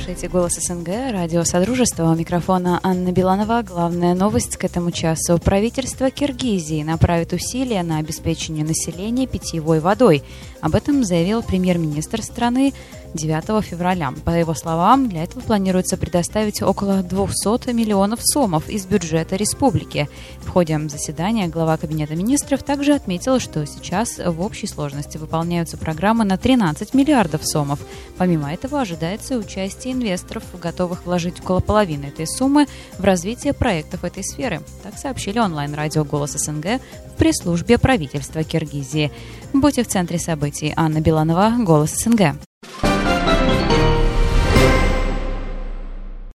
Слушайте «Голос СНГ», радио Содружества. У микрофона Анна Биланова. Главная новость к этому часу. Правительство Киргизии направит усилия на обеспечение населения питьевой водой. Об этом заявил премьер-министр страны 9 февраля. По его словам, для этого планируется предоставить около 200 миллионов сомов из бюджета республики. В ходе заседания глава Кабинета министров также отметил, что сейчас в общей сложности выполняются программы на 13 миллиардов сомов. Помимо этого, ожидается участие инвесторов, готовых вложить около половины этой суммы в развитие проектов этой сферы. Так сообщили онлайн-радио «Голос СНГ» в пресс-службе правительства Киргизии. Будьте в центре событий. Анна Биланова, «Голос СНГ».